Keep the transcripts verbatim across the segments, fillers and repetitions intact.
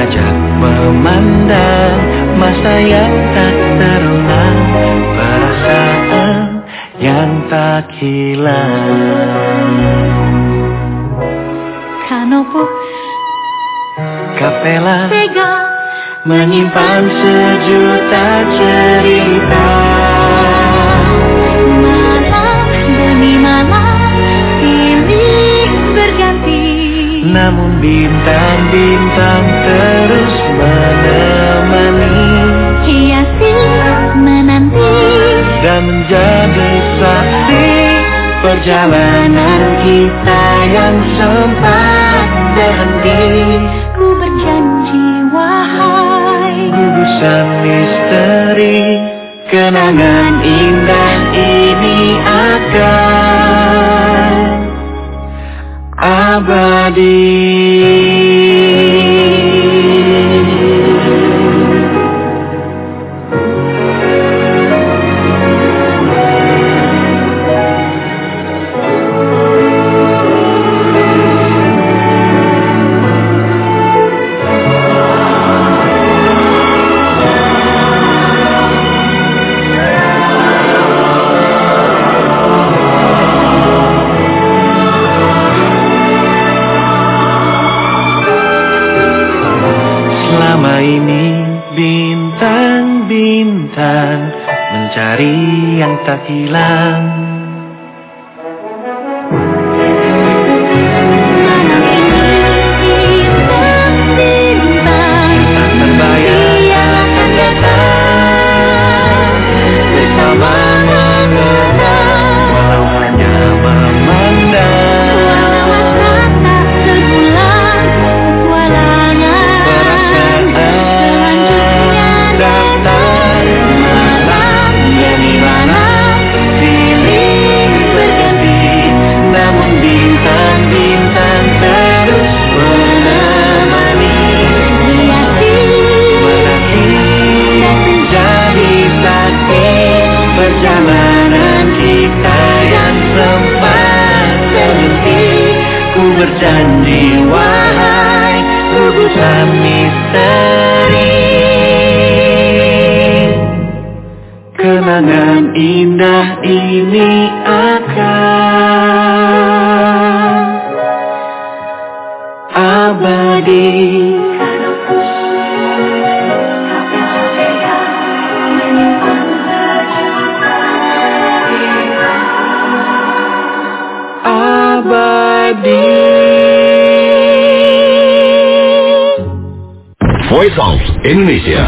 Ajak memandang masa yang tak terulang, perasaan yang tak hilang. Kanopo Kapela tega menyimpan sejuta cerita. Malam demi malam silih berganti, namun bintang-bintang terus menemani, hiasi menanti dan menjadi saksi perjalanan kita yang sempat berhenti. Ku berjanji wahai gugusan misteri, kenangan indah ini akan abadi. Bintang-bintang mencari yang tak hilang. Bintang-bintang tak terbayang akan datang bersama mengenang, walau hanya memandang. Perjalanan kita yang sempat berhenti. Ku berjanji wahai gugusan misteri, kenangan indah ini akan abadi. Voice of Indonesia.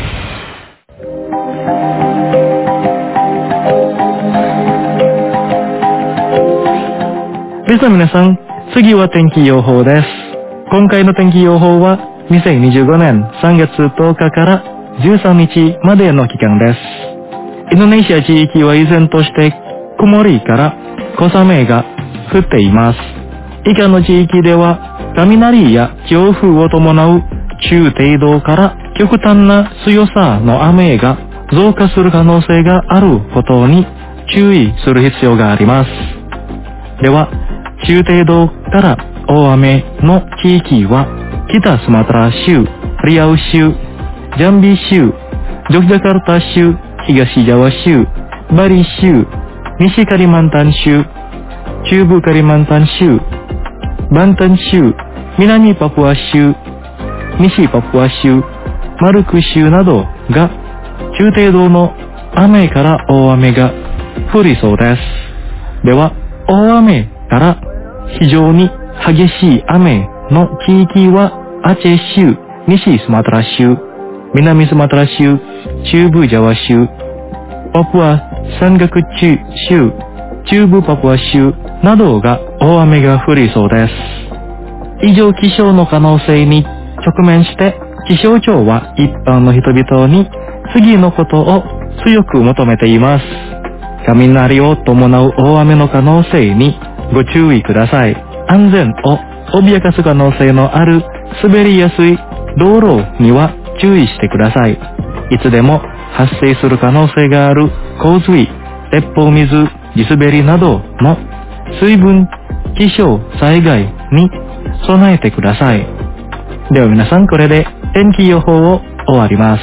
Lisa 皆さん、次は天気予報です。今回の天気予報はにせんにじゅうごねんさんがつとおかからじゅうさんにちまでの期間です。インドネシア地域は依然として曇りから小雨が降っています。以下の地域では雷や強風を伴う中程度から極端な強さの雨が増加する可能性があることに注意する必要があります。では、中程度から大雨の地域は北スマトラ州、リアウ州、ジャンビ州、ジョグジャカルタ州、東ジャワ州、バリ州、西カリマンタン州、中部カリマンタン州、バンタン州、南パプア州、西パプア州、マルク州などが中程度の雨から大雨が降りそうです。では、大雨から非常に激しい雨の地域はアチェ州、西スマトラ州、南スマトラ州、中部ジャワ州、パプア山岳州、中部パプア州などが大雨が降りそうです。異常気象の可能性に直面して気象庁は一般の人々に次のことを強く求めています。雷を伴う大雨の可能性にご注意ください。安全を脅かす可能性のある滑りやすい道路には注意してください。いつでも発生する可能性がある洪水、鉄砲水、地滑りなどの水分気象災害に備えてください。では皆さん、これで天気予報を終わります。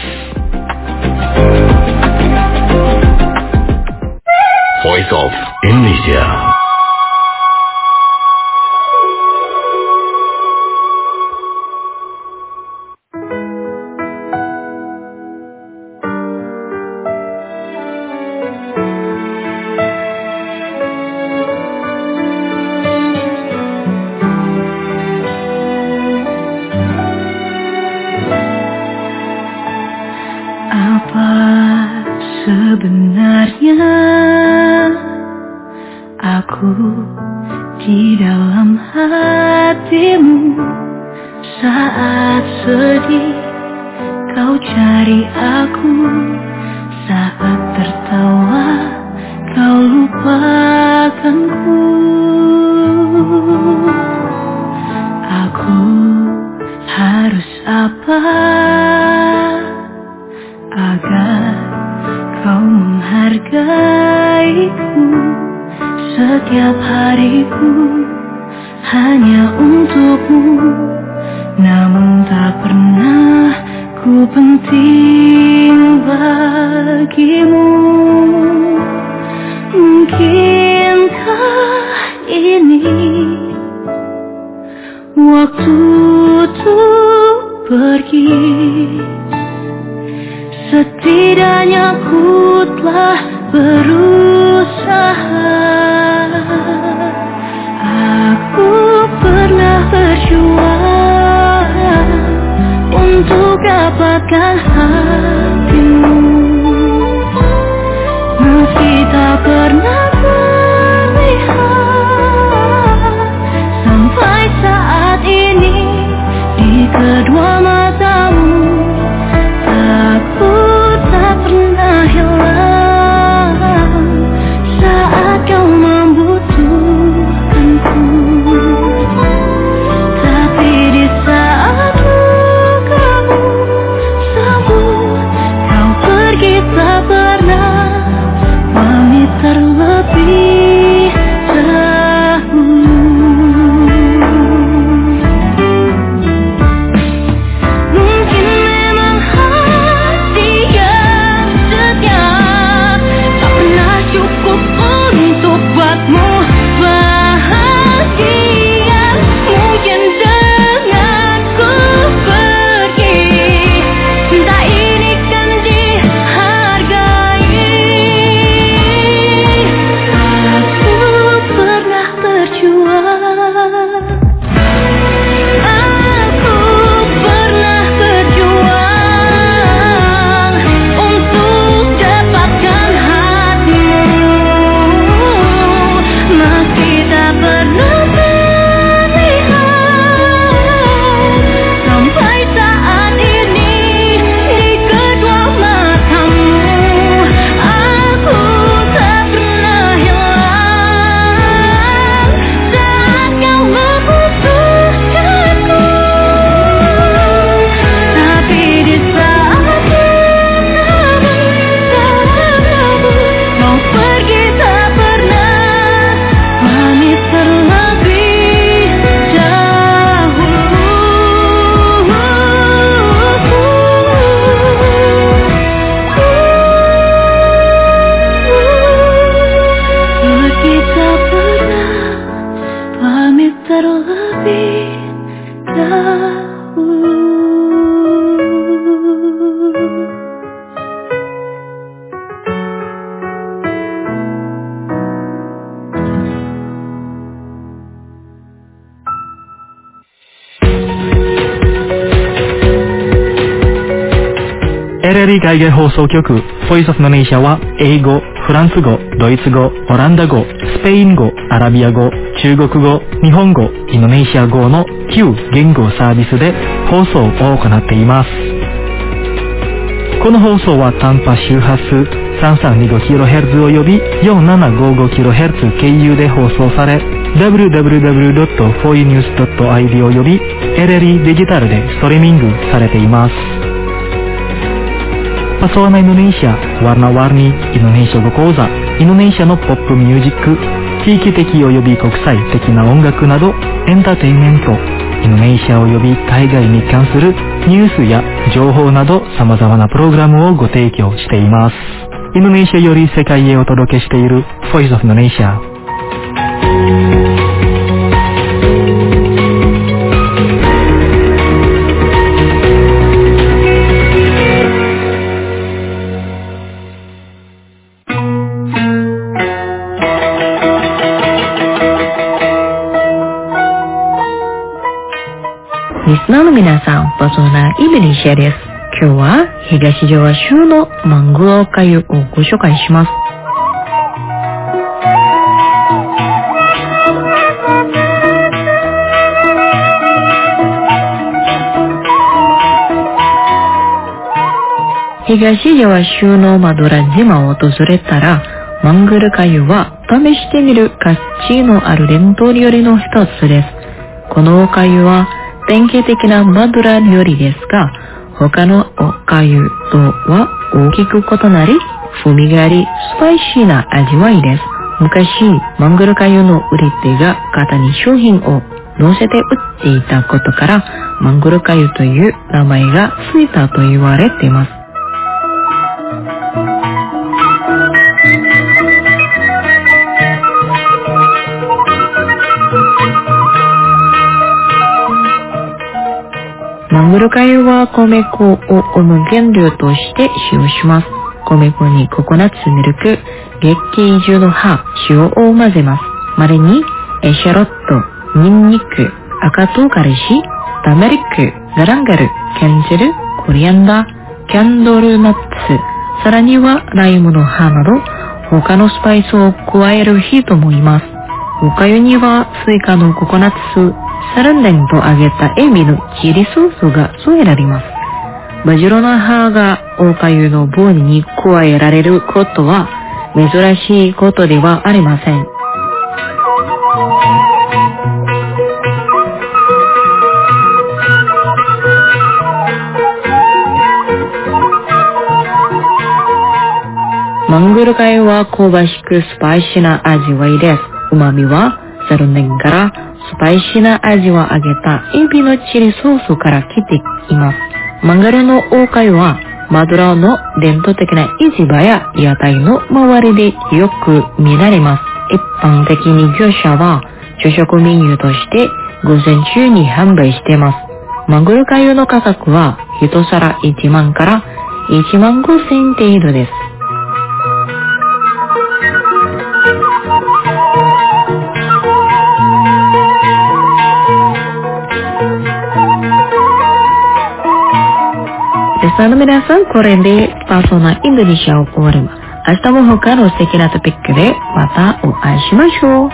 Voice of Indonesia. Sebenarnya aku di dalam hatimu. Saat sedih kau cari aku, saat tertawa kau lupakanku. Aku harus apa agar kau menghargaiku? Setiap hariku hanya untukmu, namun tak pernah ku penting bagimu. Mungkinkah ini waktu untuk pergi? Setidaknya ku telah berusaha. Aku pernah berjuang untuk dapatkan hatimu, meski tak pernah terlihat sampai saat ini di kedua matamu. Takut tak pernah hilang saat kau membutuhkanku. Tapi di saat kamu sembuh, kau pergi tak pernah pamit terlebih dahulu. Mungkin memang hati yang setia tak pernah cukup untuk buatmu bahagia. Mungkin dengan ku pergi, cinta ini kan dihargai. Aku pernah berjuang, aku pernah berjuang untuk dapatkan hatimu, meski tak pernah terlihat sampai saat ini di kedua matamu. Aku tak pernah hilang saat kau membutuhkanku. Tapi di saat kamu mau pergi tak pernah pamit terlebih dahulu. Pergi tak pernah pamit terlebih dahulu. エルエルイ 海外放送局ボイスオフノネーシアは英語、フランス語、ドイツ語、オランダ語、スペイン語、アラビア語、中国語、日本語、インドネシア語のきゅう言語サービスで放送を行っています。この放送は短波周波数 さんさんにごキロヘルツ および よんななごごキロヘルツ 経由で放送され ダブリューダブリューダブリュードットフォーイーニュースドットアイディー および エルエルイ デジタルでストリーミングされています。Pesona Indonesia, warna-warni Indonesia語講座、インドネシアのポップミュージック、地域的および国際的な音楽などエンターテインメント、 インドネシア及び海外に関するニュースや情報など様々なプログラムをご提供しています。インドネシアより世界へお届けしている Voice of Indonesia。 リスナーの皆さん、パーソナーインドネシアです。今日は東ジャワ州のマングロー粥をご紹介します。東ジャワ州のマドラ島を訪れたら、マングロー粥は試してみる価値のある伝統料理の一つです。このお粥は典型的なマドラ料理ですが、他のお粥とは大きく異なり、風味があり、スパイシーな味わいです。昔、マングロー粥の売り手が型に商品を乗せて売っていたことから、マングロー粥という名前がついたと言われています。マングロー粥は米粉を主原料として使用します。米粉にココナッツミルク、月桂樹の葉、塩を混ぜます。まれにエシャロット、ニンニク、赤唐辛子、ターメリック、ガランガル、ケンジル、コリアンダー、キャンドルナッツ、さらにはライムの葉など他のスパイスを加える人もいます。お粥にはスイカのココナッツ、サランデンと揚げたエビのチリソースが添えられます。バジルの葉がお粥の棒に加えられることは珍しいことではありません。マングロー粥は香ばしくスパイシーな味わいです。旨味はサランデンからスパイシーな味を揚げたエビのチリソースから来ています。マングローのお粥はマドラーの伝統的な市場や屋台の周りでよく見られます。一般的に業者は朝食メニューとして午前中に販売しています。マングロー粥の価格は一皿いちまんからいちまんごせん程度です。リスナーの皆さん、これでパーソナインドネシアを終わります。明日も他の素敵なトピックでまたお会いしましょう。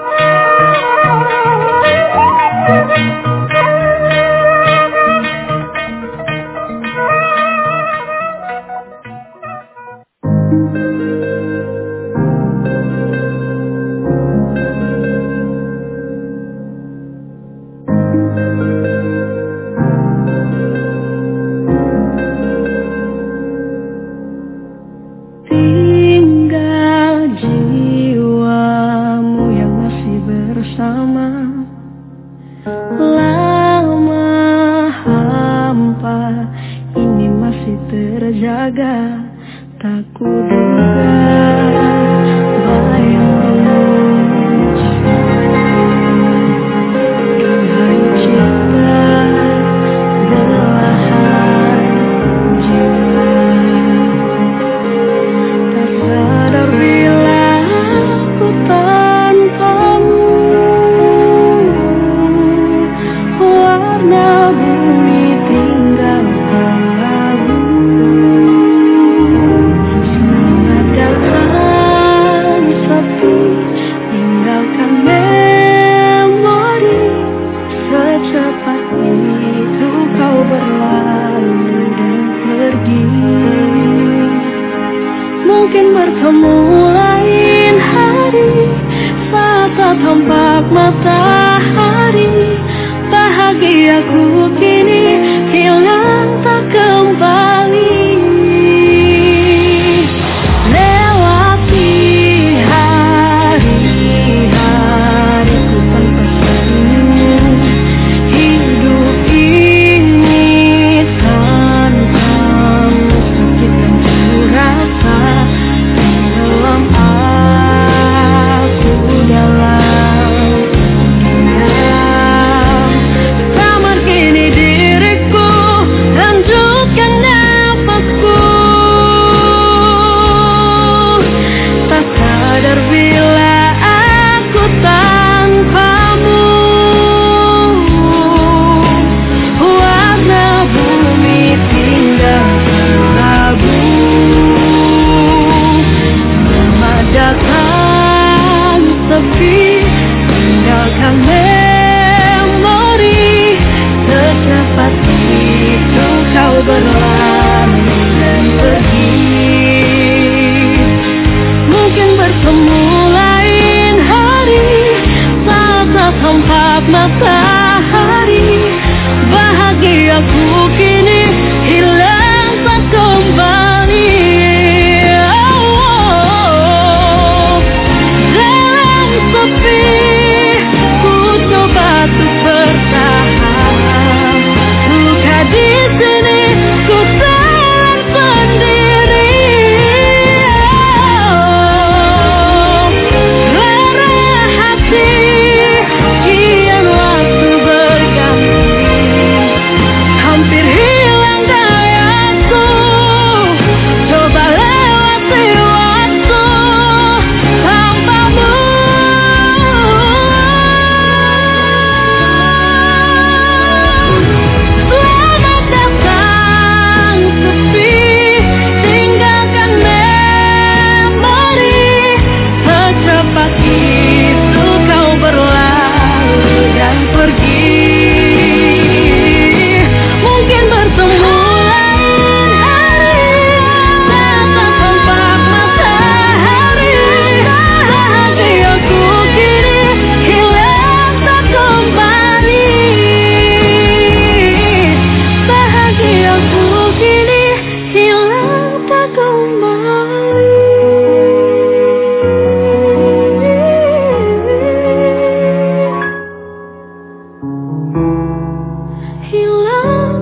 Mungkin bertemu lain hari saat tampak matahari, bahagiaku kini hilang tak kembali. Lewati hari-hariku tanpa senyum,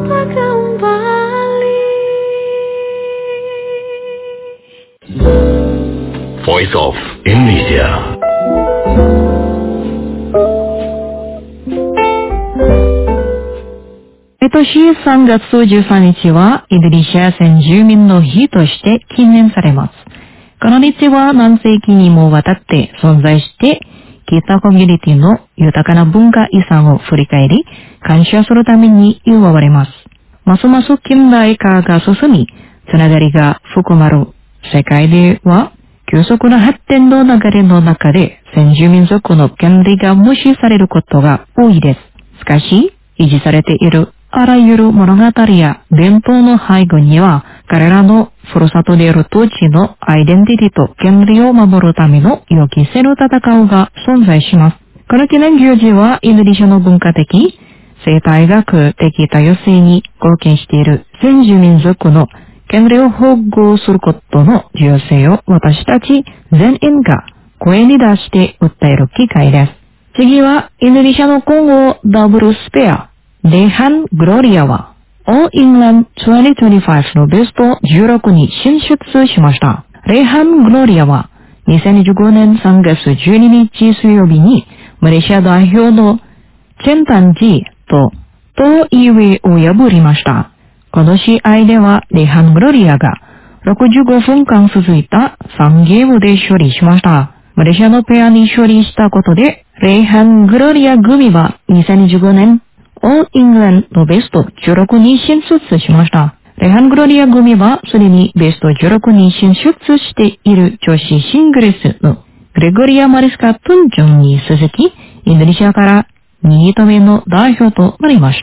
jumpa kembali. Voice of Indonesia. 毎年さんがつじゅうさんにちはインドネシア先住民の日として記念されます。この日は何世紀にもわたって存在して北コミュニティの豊かな文化遺産を振り返り感謝するために祝われます。ますます近代化が進み、つながりが深まる世界では急速な発展の流れの中で先住民族の権利が無視されることが多いです。しかし、維持されているあらゆる物語や伝統の背後には彼らのふるさとである土地のアイデンティティと権利を守るための予期せぬ戦いが存在します。この記念行事はインドネシアの文化的、生態学的多様性に貢献している先住民族の権利を保護することの重要性を私たち全員が声に出して訴える機会です。次はインドネシアの混合ダブルスペアレハン・グロリアは All Englandにせんにじゅうごのベストじゅうろくに進出しました。レハン・グロリアはにせんにじゅうごねんさんがつじゅうににち水曜日にマレーシア代表のチェンタンジーとトーイウェイを破りました。この試合ではレハン・グロリアがろくじゅうごふんかん続いたさんゲームで勝利しました。マレーシアのペアに勝利したことでレハン・グロリア組はにせんにじゅうごねんAll England のベストじゅうろくに進出しました。レハン・グロリア組はすでにベストじゅうろくに進出している女子シングルスのグレゴリア・マリスカ・プンジョンに続き、インドネシアからにいとめの代表となりました。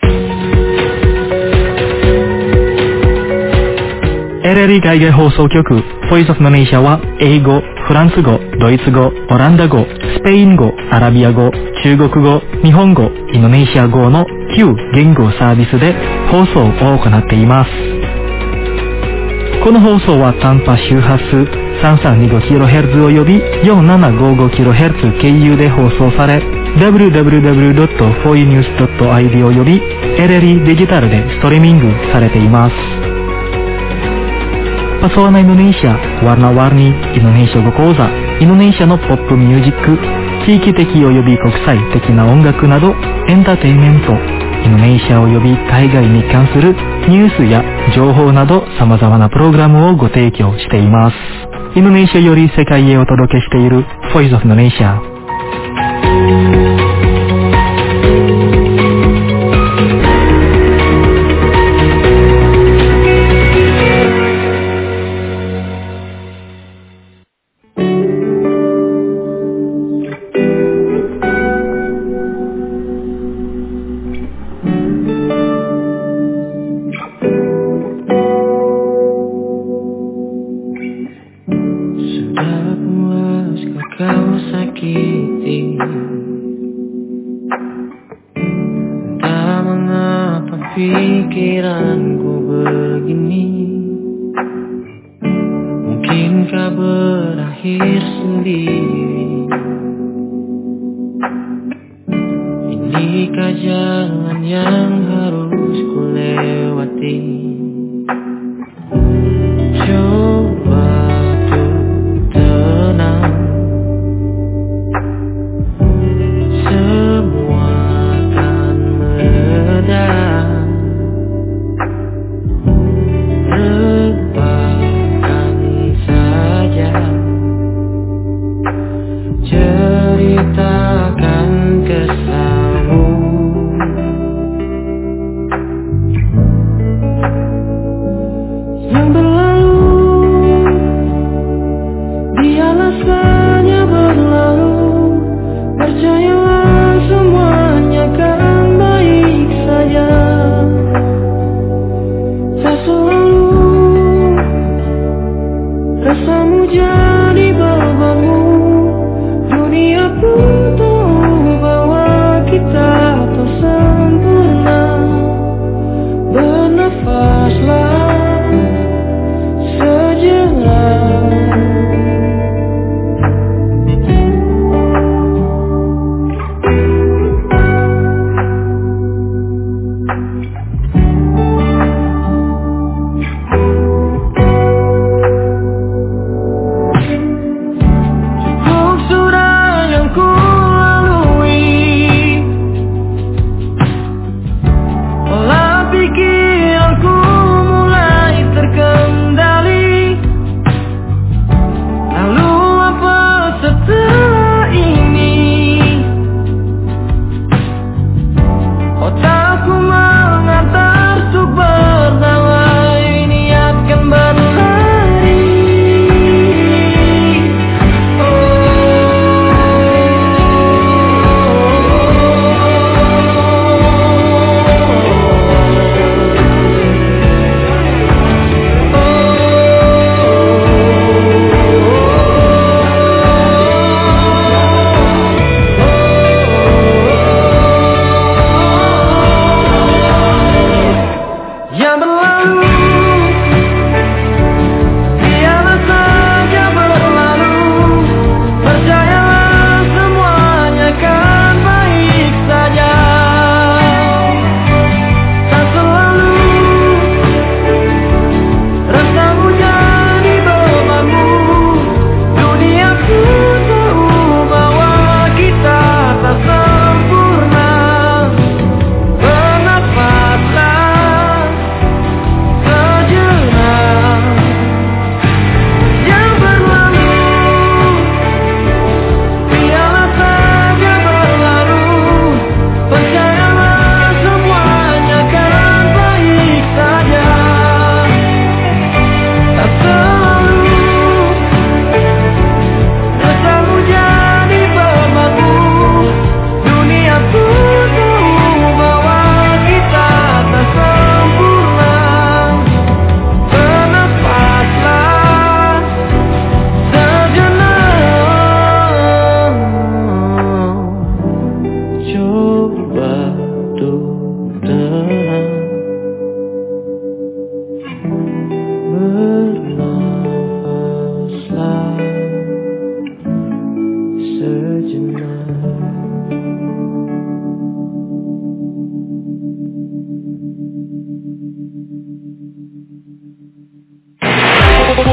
エルエルイ 海外放送局 Voice of Indonesia は英語、フランス語、ドイツ語、オランダ語、スペイン語、アラビア語、中国語、日本語、インドネシア語のきゅう言語サービスで放送を行っています。この放送は短波周波数 さんさんにごキロヘルツ および よんななごごキロヘルツ 経由で放送され ダブリューダブリューダブリュードットフォーユーニュースドットアイディー および エルエルイ デジタルでストリーミングされています。Pesona Indonesia, Warna-Warni Indonesia語講座、インドネシアのポップミュージック、地域的及び国際的な音楽など、エンターテインメント、インドネシア及び海外に関するニュースや情報など様々なプログラムをご提供しています。インドネシアより世界へお届けしている Voice of Indonesia。 Pikiranku begini, mungkinkah berakhir sendiri? Inikah jalan yang harus kulewati? Coba untuk tenang, semua akan mereda. Ceritakan kesalmu,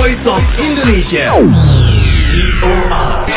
Voice of Indonesia. V O R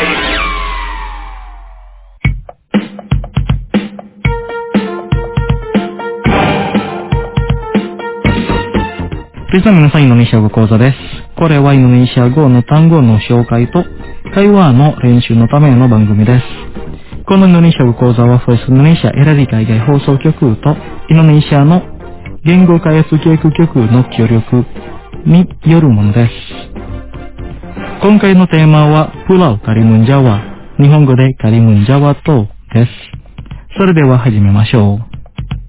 リスナーの皆さん、インドネシア語講座です。これはインドネシア語の単語の紹介と会話の練習のための番組です。このインドネシア語講座はフォイスインドネシアエラリ海外放送局とインドネシアの言語開発教育局の協力によるものです。今回のテーマはプラウカリムンジャワ、日本語でカリムンジャワ島です。それでは始めましょう。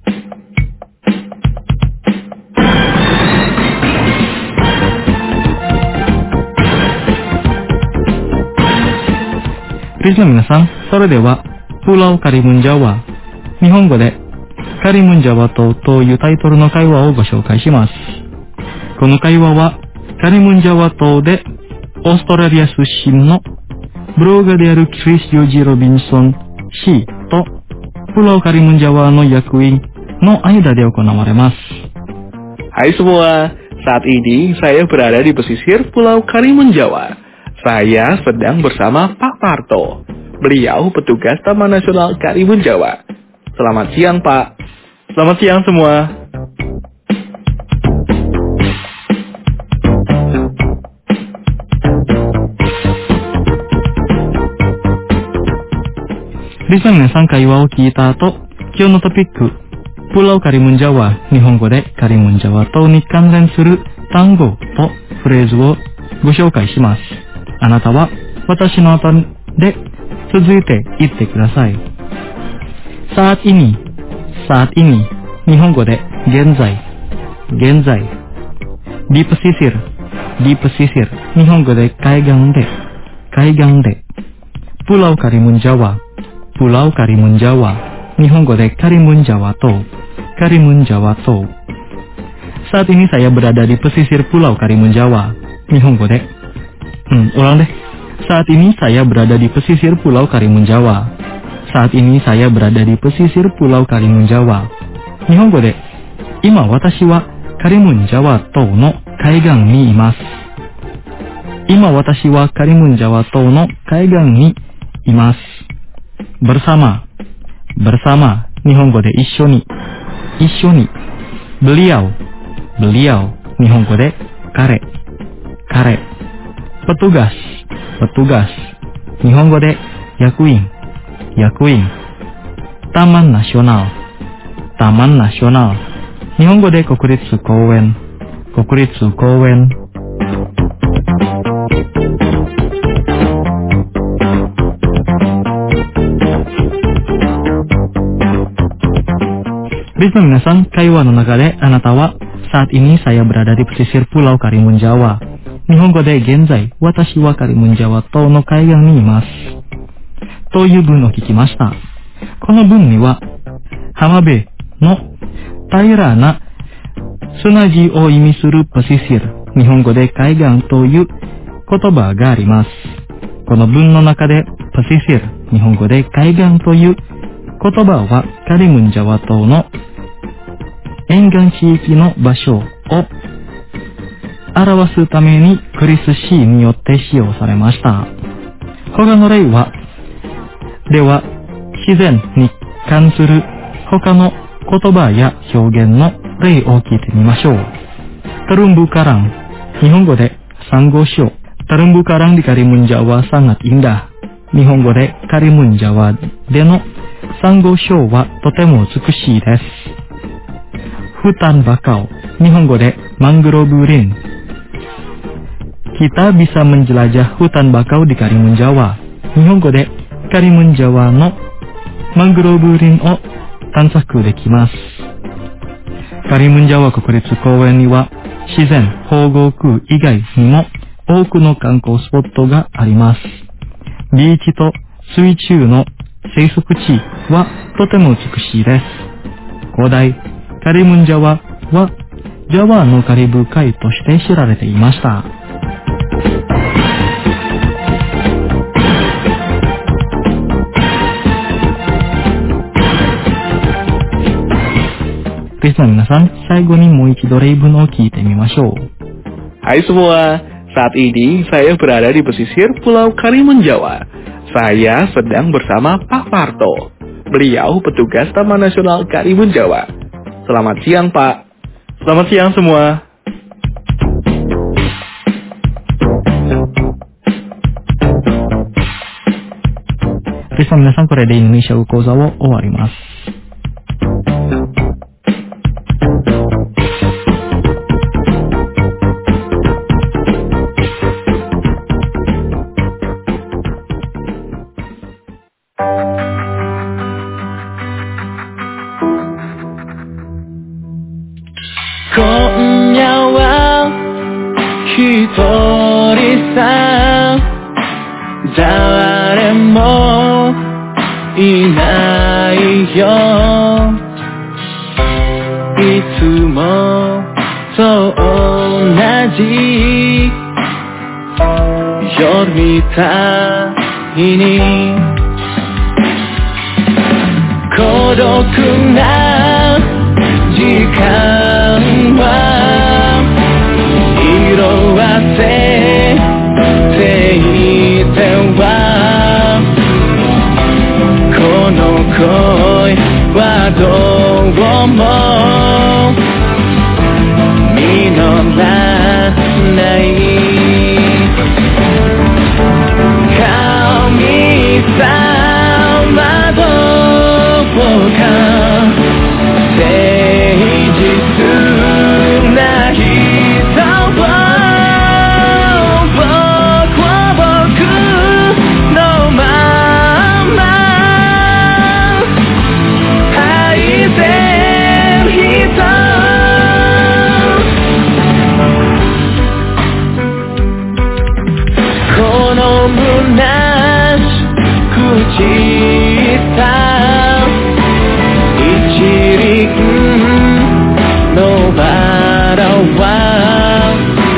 リスナーの皆さん、それではプラウカリムンジャワ、日本語でカリムンジャワ島というタイトルの会話をご紹介します。この会話はカリムンジャワ島でオーストラリア出身のブロガーであるクリス・ヨジ・ロビンソン氏とプラウカリムンジャワの役員の間で行われます。 Hai semua, saat ini saya berada di pesisir Pulau Karimun Jawa. Saya sedang bersama Pak Parto. Beliau petugas Taman Nasional Karimun Jawa. Selamat siang, Pak. Selamat siang semua.リスナーの皆さん、会話を聞いた後、今日のトピック、プラウカリムンジャワ、日本語でカリムンジャワ島に関連する単語とフレーズをご紹介します。あなたは私の後で続いて言ってください。saat ini, saat ini、日本語で現在、現在。di pesisir, di pesisir、日本語で海岸で、海岸で。pulau Karimun Jawa, pulau Karimun Jawa、日本語でカリムンジャワ島、カリムンジャワ島。saat ini saya berada di pesisir pulau Karimun Jawa、日本語でHmm, ulang deh. Saat ini saya berada di pesisir Pulau Karimun Jawa. Saat ini saya berada di pesisir Pulau Karimun Jawa. Nihongo de, ima watashi wa Karimun Jawa tou no kaigan ni imasu. Ima watashi wa Karimun Jawa tou no kaigan ni imasu. Bersama, bersama. Nihongo de issho ni, issho ni. Beliau, beliau. Nihongo de kare, kare. Petugas, petugas. Nihongo de yakuin, yakuin. Taman Nasional, Taman Nasional. Nihongo de Kokuritsu Kouwen, Kokuritsu Kouwen. Listener minasan, kaiwa no naga de anata wa saat ini saya berada di pesisir Pulau Karimun Jawa. 日本語で現在、私はカリムンジャワ島の海岸にいます。という文を聞きました。この文には、浜辺の平らな砂地を意味するパシシル、日本語で海岸という言葉があります。この文の中でパシシル、日本語で海岸という言葉はカリムンジャワ島の沿岸地域の場所を表すためにクリス・シーによって使用されました。他の例は、では、自然に関する他の言葉や表現の例を聞いてみましょう。terumbu karang、日本語でサンゴ礁。terumbu karang di Karimun Jawa sangat indah。日本語でカリムンジャワでのサンゴ礁はとても美しいです。hutan bakau、日本語でマングローブ林。Kita bisa menjelajah hutan bakau di Karimun Jawa. Nihongo de Karimun Jawa no mangrove rin o tansaku dekimasu. Karimun Jawa Kokuritsu Kouwen ni wa shizen, hougoukou igai ni mo toku no kankou spot ga arimasu. Biichi to suichū no seisokuchi wa totemo utsukushii desu. Kodai Karimun Jawa wa Jawa no Karibu Kai to shite shirarete imashita. Listener minasan, 最後にもう一度例文を聞いてみましょう。 Hai semua, Saat ini saya berada di pesisir Pulau Karimun Jawa. Saya sedang bersama Pak Parto. Beliau petugas Taman Nasional Karimun Jawa. Selamat siang, Pak. Selamat siang semua. リスナーの皆さん、これでインドネシア語講座を終わります。 今夜は一人さ、誰もいないよ。いつもと同じ夜みたいに孤独な時間は色あせていてはこの恋はどうも実らない神様どうか誠実な人を僕は僕のまま愛せる人この虚しく散った一輪のバラは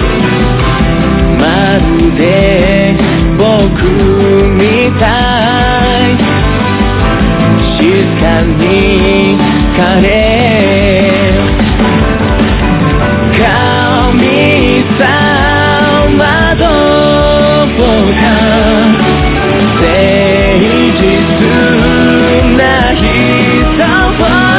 まるで僕みたい静かに枯れ神様どうか誠実な人は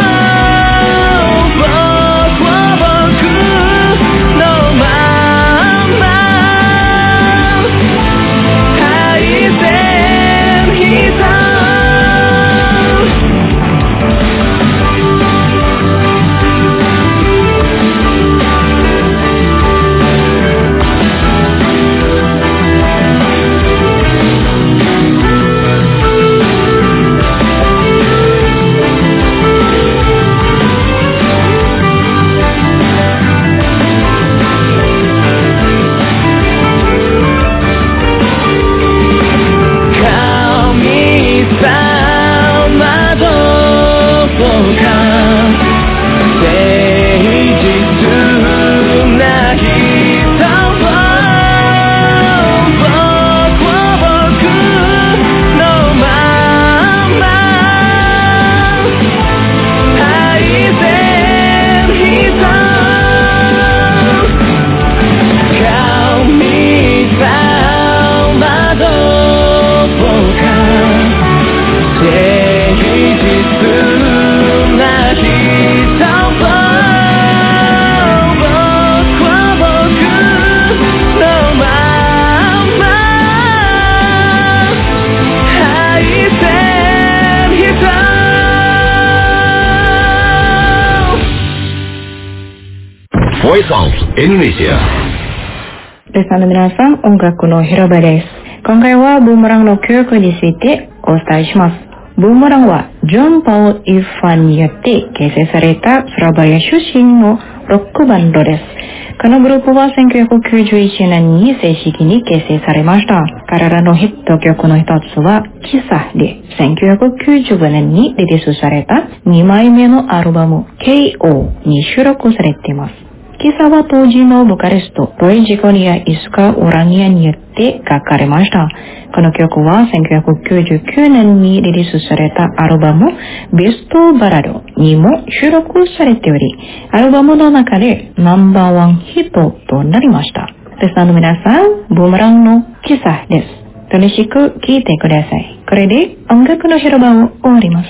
Voice of Indonesia。 リスナーの皆さん、音楽の広場です。今回はブーメランの曲についてお伝えします。ブーメランはジョン・パウ・イファンによって結成されたスラバヤ出身のロックバンドです。このグループはせんきゅうひゃくきゅうじゅういちねんに正式に結成されました。彼らのヒット曲の一つはキサでせんきゅうひゃくきゅうじゅうごねんにリリースされたにまいめのアルバム ケーオー に収録されています。キサは当時のボーカリストロイ・ジコニア・イスカ・オラニアによって書かれました。この曲はせんきゅうひゃくきゅうじゅうきゅうねんにリリースされたアルバムベストバラードにも収録されており、アルバムの中でナンバーワンヒットとなりました。 リスナーの皆さん、ブーメランのキサです。楽しく聴いてください。これで音楽の広場を終わります。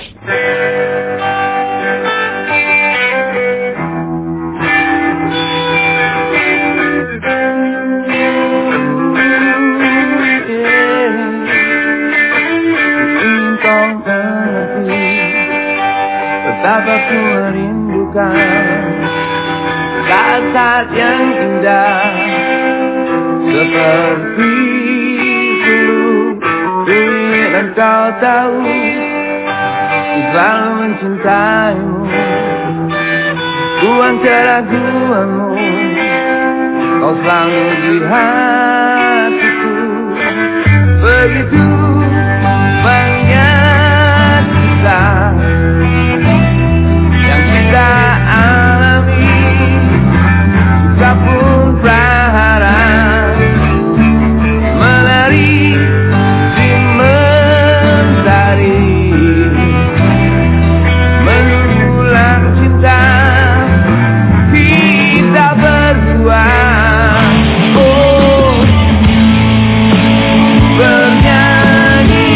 Betapa ku merindukan saat-saat yang indah seperti dulu. Ku ingin engkau tahu ku selalu mencintaimu. Ku keraguanmu, kau selalu di hatiku. Begitu banyak kisah yang kita alami, suka pun berharap menari di mentari, mengulang cinta kita berdua. Oh, bernyanyi,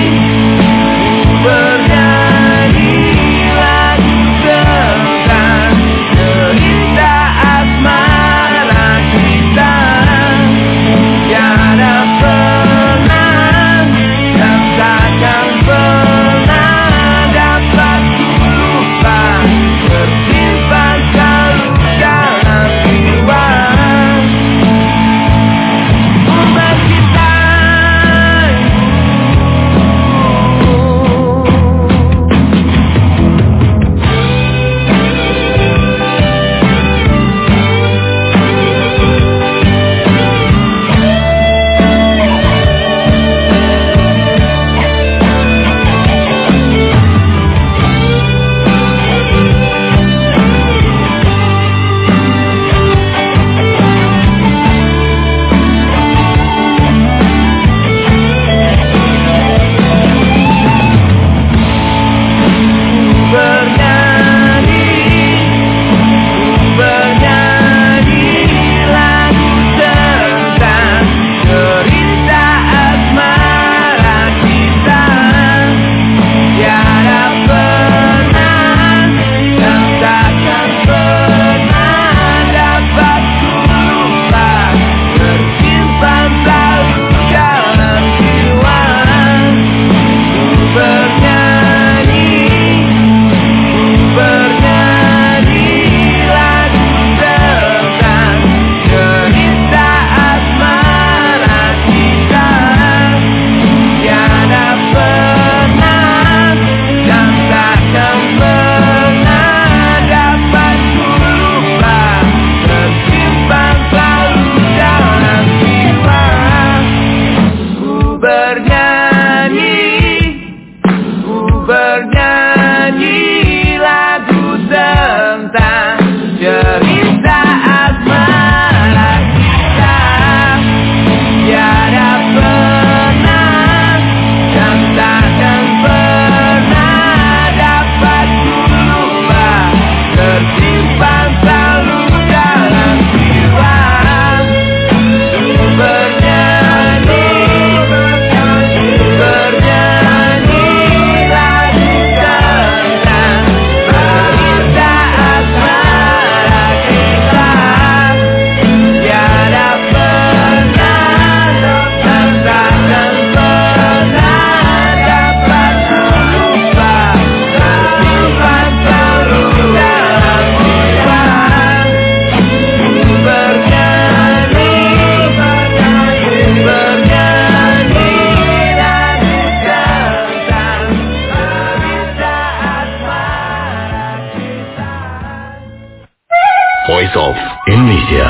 bernyanyi lagu tentang cerita asmara kita. Tiada pernah dan takkan pernah dapat ku lupa, tersimpan selalu dalam jiwa. Umat kita bernyanyi, bernyanyi lagu tentang cerita asmara kita. Tiada pernah dan takkan pernah dapat ku lupa, tersimpan selalu dalam jiwa. Ku bernyanyi, bernyanyi lagu tentang cerita asmara kita. Tiada pernah dan takkan pernah dapat ku lupa, tersimpan selalu dalam jiwa. Ku bernyanyi, ku bernyanyi lagu tentang cerita asmara kita. Tiada pernah dan takkan pernah dapat ku lupa, tersimpan selalu dalam jiwa. Ku bernyanyi, bernyanyi lagu tentang cerita asmara kita. Tiada pernah dan takkan pernah dapat ku lupa, tersimpan selalu dalam jiwa. Ku bernyanyi, bernyanyi lagu tentang cerita asmara kita. Voice of Indonesia.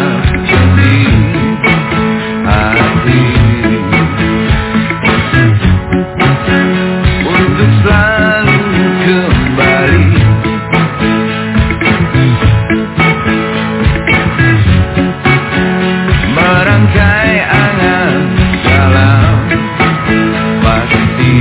di hati untuk selalu kembali. Merangkai angan dalam pasti.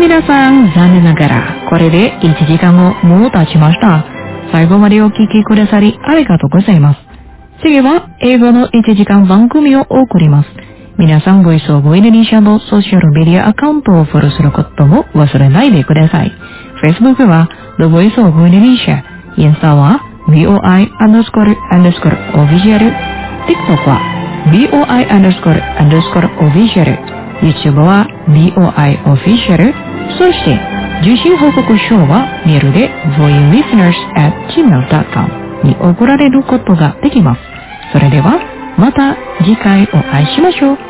皆さん、残念ながら、これでいちじかんももう経ちました。最後までお聞きくださりありがとうございます。次は、英語のいちじかん番組を送ります。皆さん、ボイスオブインドネシアのソーシャルメディアアカウントをフォローすることも忘れないでください。Facebook は The Voice of Indonesia、インスタは ブイオーアイ アンダースコール アンダースコール オフィシャル、TikTok は ブイオーアイ アンダースコール アンダースコール オフィシャル、YouTube は ブイオーアイ オフィシャル、そして受信報告書はメールで ボイスリスナーズ アット ジーメール ドット コム に送られることができます。それではまた次回お会いしましょう。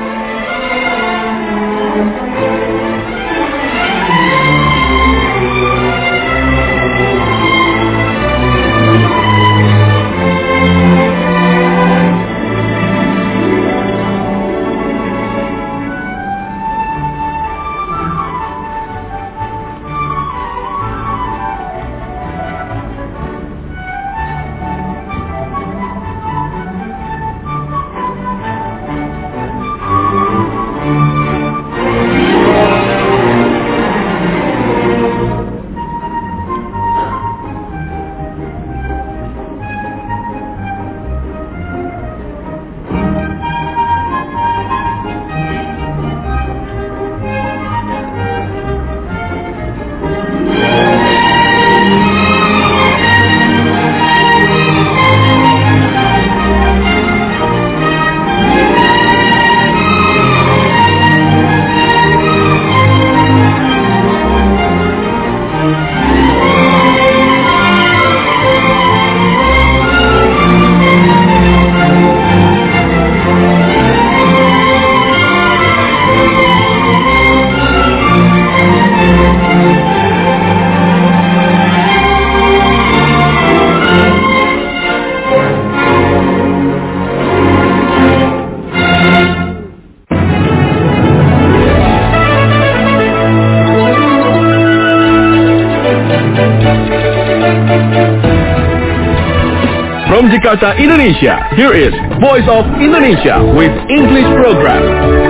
From Jakarta, Indonesia, here is Voice of Indonesia with English program.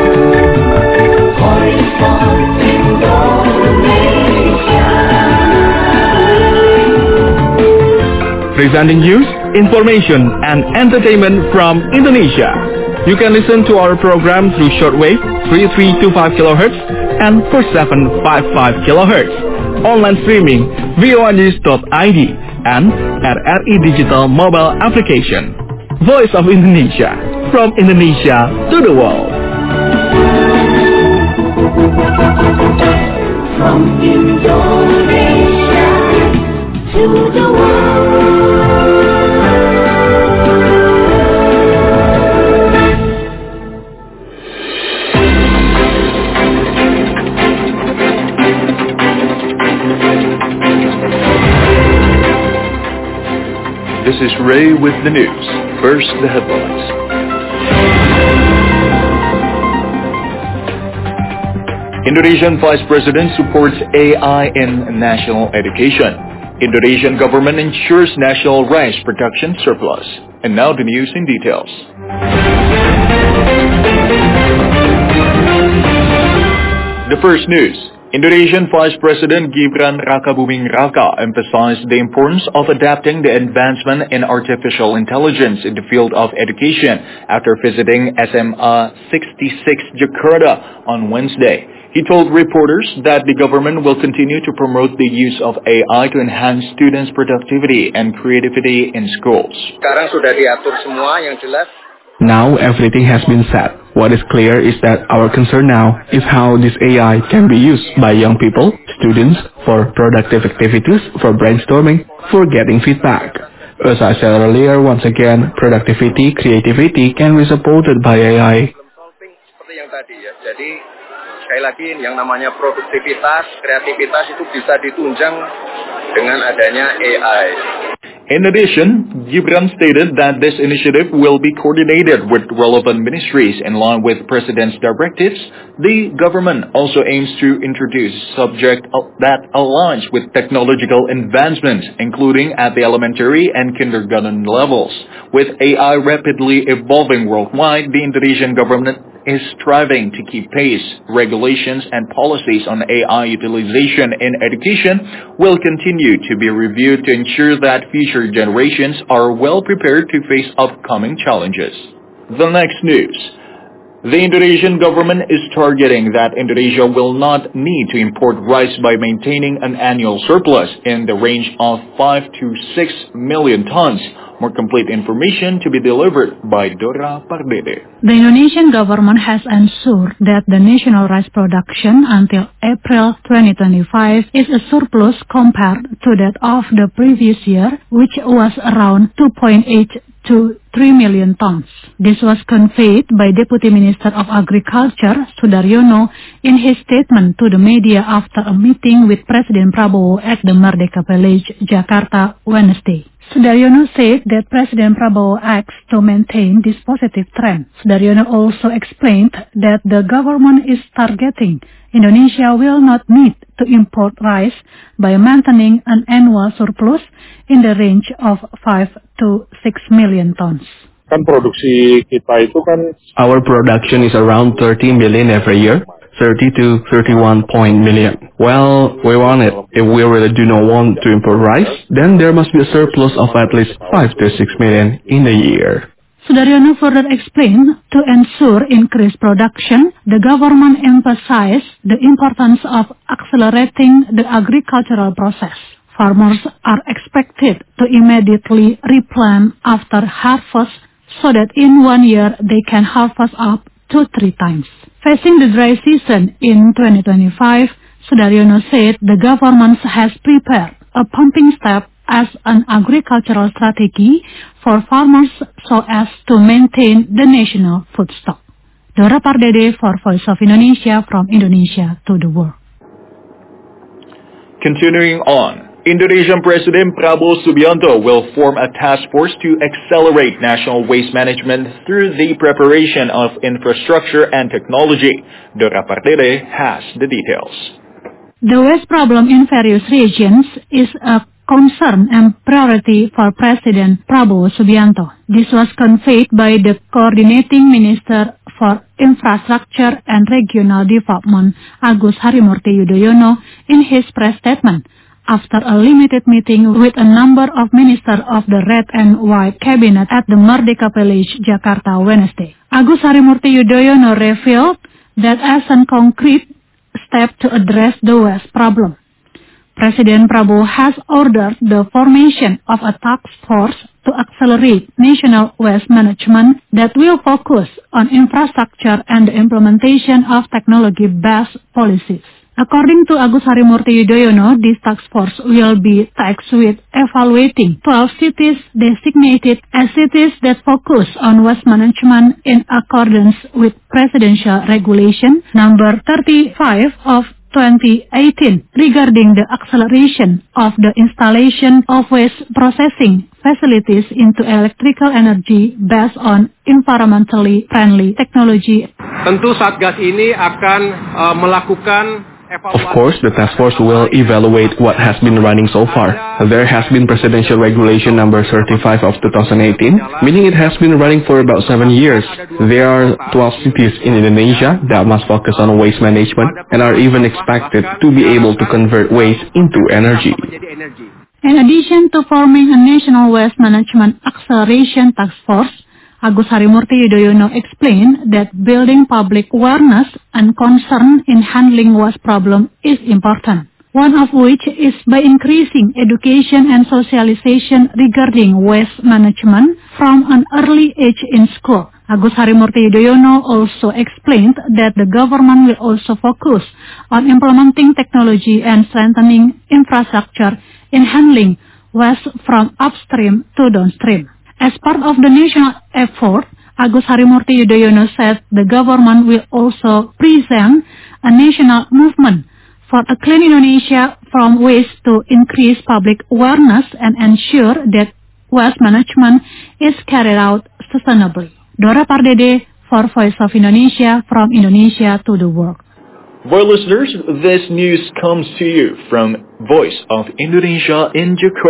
Voice of Indonesia. Presenting news, information, and entertainment from Indonesia. You can listen to our program through shortwave three three two five kilohertz and four seven five five kilohertz. Online streaming voa news dot I D and at R I Digital mobile application. Voice of Indonesia, from Indonesia to the world. From Indonesia to the world. This is Ray with the news. First, the headlines. Indonesian Vice President supports A I in national education. Indonesian government ensures national rice production surplus. And now the news in details. The first news. Indonesian Vice President Gibran Rakabuming Raka emphasized the importance of adapting the advancement in artificial intelligence in the field of education after visiting S M A sixty-six Jakarta on Wednesday. He told reporters that the government will continue to promote the use of A I to enhance students' productivity and creativity in schools. Sekarang sudah diatur semua yang jelas. Now everything has been said. What is clear is that our concern now is how this A I can be used by young people, students, for productive activities, for brainstorming, for getting feedback. As I said earlier, once again, productivity, creativity can be supported by A I. Seperti yang tadi ya. Jadi sekali lagi yang namanya produktivitas, kreativitas itu bisa ditunjang dengan adanya A I. In addition, Gibran stated that this initiative will be coordinated with relevant ministries in line with President's directives. The government also aims to introduce subject that aligns with technological advancements, including at the elementary and kindergarten levels. With A I rapidly evolving worldwide, the Indonesian government is striving to keep pace. Regulations and policies on A I utilization in education will continue to be reviewed to ensure that future generations are well prepared to face upcoming challenges. The next news. The Indonesian government is targeting that Indonesia will not need to import rice by maintaining an annual surplus in the range of five to six million tons. More complete information to be delivered by Dora Pardede. The Indonesian government has ensured that the national rice production until April twenty twenty-five is a surplus compared to that of the previous year, which was around two point eight to three million tons. This was conveyed by Deputy Minister of Agriculture, Sudaryono, in his statement to the media after a meeting with President Prabowo at the Merdeka Village, Jakarta, Wednesday. Sudaryono said that President Prabowo acts to maintain this positive trend. Sudaryono also explained that the government is targeting Indonesia will not need to import rice by maintaining an annual surplus in the range of five to six million tons. Kan produksi kita itu kan Our production is around thirty million every year, thirty to thirty-one point million. Well, we want it. If we really do not want to import rice, then there must be a surplus of at least five to six million in a year. Sudaryono further explained, to ensure increased production, the government emphasized the importance of accelerating the agricultural process. Farmers are expected to immediately replant after harvest so that in one year they can harvest up to three times. Facing the dry season in twenty twenty-five, Sudaryono said the government has prepared a pumping step as an agricultural strategy for farmers so as to maintain the national food stock. Dora Pardede for Voice of Indonesia, from Indonesia to the world. Continuing on, Indonesian President Prabowo Subianto will form a task force to accelerate national waste management through the preparation of infrastructure and technology. Dora Pardede has the details. The waste problem in various regions is a concern and priority for President Prabowo Subianto. This was conveyed by the Coordinating Minister for Infrastructure and Regional Development, Agus Harimurti Yudhoyono, in his press statement after a limited meeting with a number of ministers of the Red and White Cabinet at the Merdeka Village, Jakarta, Wednesday. Agus Harimurti Yudhoyono revealed that as a concrete step to address the waste problem, President Prabowo has ordered the formation of a task force to accelerate national waste management that will focus on infrastructure and the implementation of technology-based policies. According to Agus Harimurti Yudhoyono, this task force will be tasked with evaluating twelve cities designated as cities that focus on waste management in accordance with Presidential Regulation number thirty-five of twenty eighteen regarding the acceleration of the installation of waste processing facilities into electrical energy based on environmentally friendly technology. Tentu Satgas ini akan uh, melakukan Of course, the task force will evaluate what has been running so far. There has been Presidential Regulation number thirty-five of two thousand eighteen, meaning it has been running for about seven years. There are twelve cities in Indonesia that must focus on waste management and are even expected to be able to convert waste into energy. In addition to forming a national waste management acceleration task force, Agus Harimurti Yudhoyono explained that building public awareness and concern in handling waste problem is important, one of which is by increasing education and socialization regarding waste management from an early age in school. Agus Harimurti Yudhoyono also explained that the government will also focus on implementing technology and strengthening infrastructure in handling waste from upstream to downstream. As part of the national effort, Agus Harimurti Yudhoyono said the government will also present a national movement for a clean Indonesia from waste to increase public awareness and ensure that waste management is carried out sustainably. Dora Pardede for Voice of Indonesia, from Indonesia to the world. For listeners, this news comes to you from Voice of Indonesia in Jakarta.